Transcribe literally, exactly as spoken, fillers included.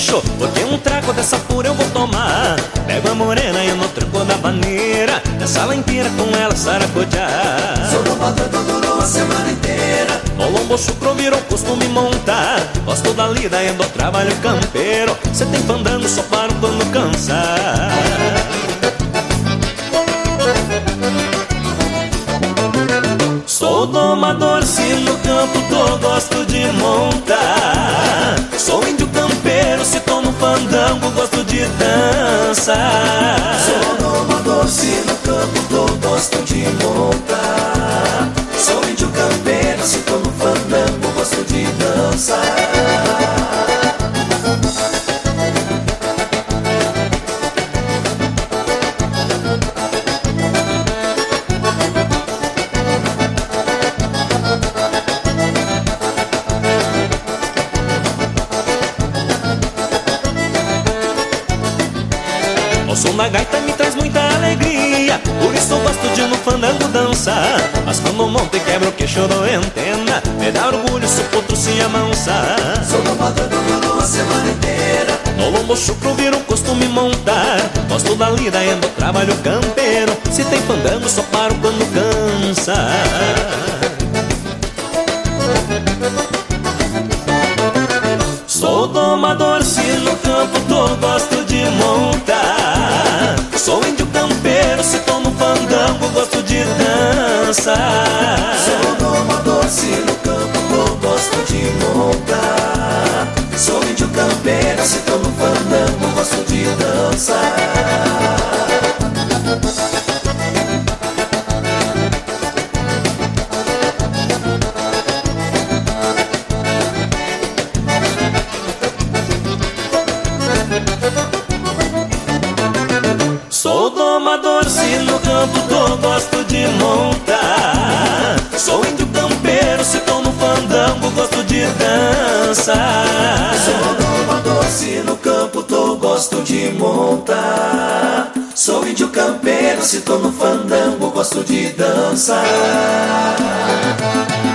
capricho, porque um trago dessa pura eu vou tomar. Pego a morena e no tranco da vaneira, na sala inteira com ela saracotear. Sou domador, durou a semana inteira. No lombo chucro virou costume montar. Gosto da lida e do trabalho campeiro. Cê tem fandango, só paro quando cansar. Sou domador, se no campo tô, gosto de montar. Sou índio campeiro, se tô no fandango, gosto de dançar. Sou domador, se no campo tô, gosto de montar. Sou índio campeiro, se tô no fandango, gosto de dançar. O som da gaita me traz muita alegria, por isso eu gosto de no fandango dançar. Mas quando monto e quebro o queixo do antena, me dá orgulho se o potro se amansar. Sou domador, durou a semana inteira. No lombo chucro vira um costume montar. Gosto da lida e do trabalho campeiro. Se tem fandango só paro quando cansa. Sou domador, se no campo tô, gosto de montar. Sou índio campeiro, se tô no fandango, gosto de dançar. Sou domador, se no campo tô, gosto de montar. Sou índio campeiro, se tô no fandango, gosto de dançar. Sou domador, se no campo tô, gosto de montar. Sou índio campeiro, se tô no fandango, gosto de dançar. Sou domador, se no campo tô, gosto de montar. Sou índio campeiro, se tô no fandango, gosto de dançar.